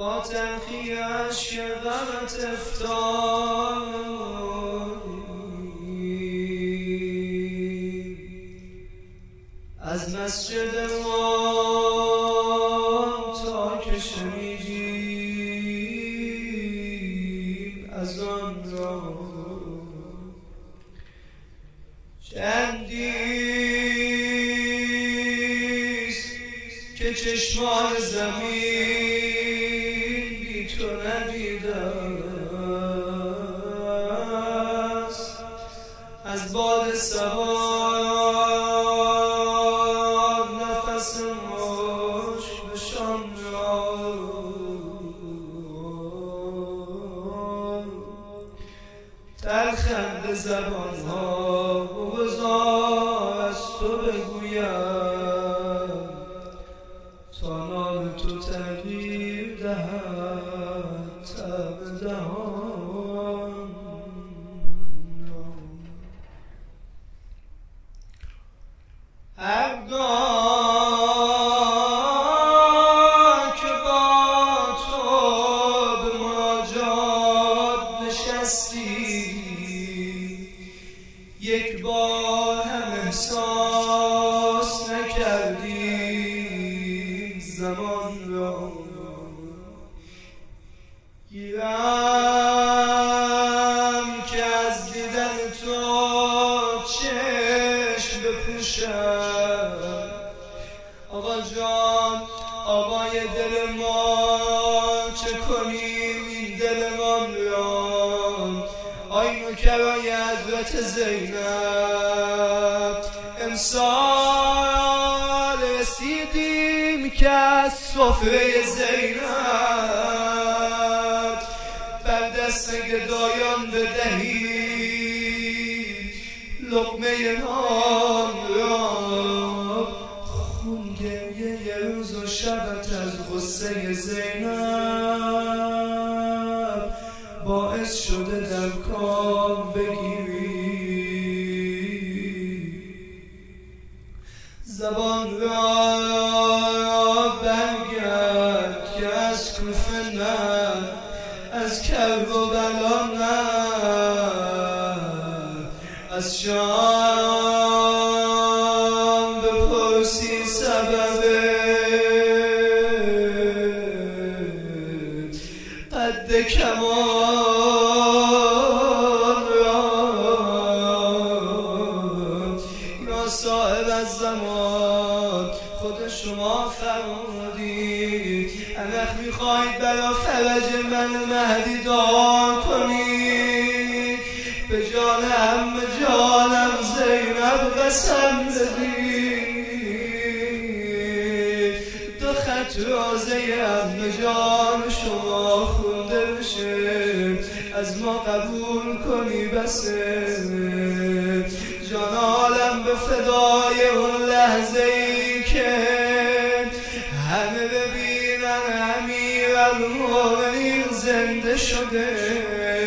با تلخیش که غمت افتادیم از مسجد ما تا که شنیدیم از آن را چندیست که چشمان زمین بی تو ندیده است از باد صبا نفس مشک بشان را تلخند زبانها بگذار از تو بگویم تا نام تو تغییر دهد طعم دهان هرگاه که با تو به مناجات نشستی یک بار هم احساس نکردی زمان را گیرم که از دیدن تو چشم بپوشم آقا جان آقای دل ما چه کنیم این دلمان را آی نوکرای حضرت زینب امسال رسیدیم که از سفره زینب بر دست گدایان بدهید لقمه نان را خون گریه یه روز و شبت از غصه زینب باعث شده در کام بگیری زبان را برگرد که از کوفه نه از کرب و بلا نه از شام بپرسی سبب قد کمان را یا صاحب الزمان خود شما فرمودید انخ میخواید برا فرج من مهدی دعا کنید به جان عمه جانم زینب قسم بدید دو خط روزه عمه جان شما خونده بشه از ما قبول کنی بسه جان عالم به فدای اون لحظه ای که همه ببینن امیرالمومنین زنده شده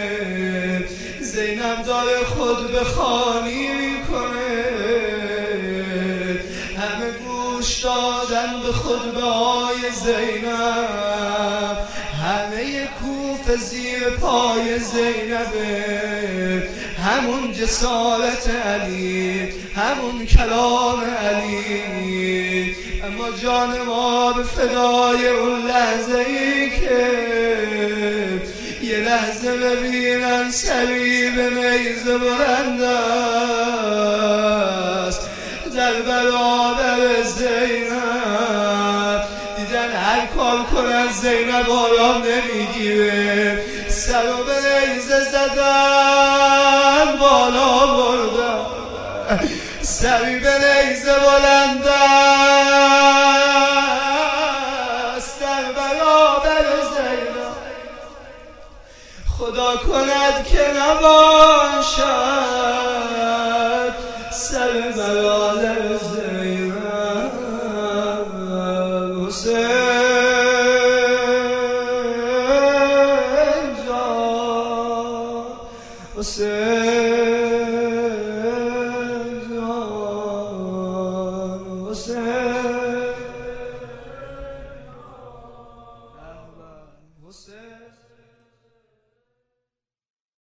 زینب داره خود به خانی میکنه همه گوش دادن به خود به آی زینب همه کوفه زیر پای زینبه همون جسارت علی همون کلام علی اما جان ما به فدای اون لحظه ای که یه لحظه ببینن سری به نیزه بلند است در برابر زینب دیدن هر کار کنن زینب آرام نمیگیره سر و به نیزه زدن بالا بردن سری به نیزه بلند است در برابر زینب خدا کند که نباشد سر برادر زینب حسین جان حسین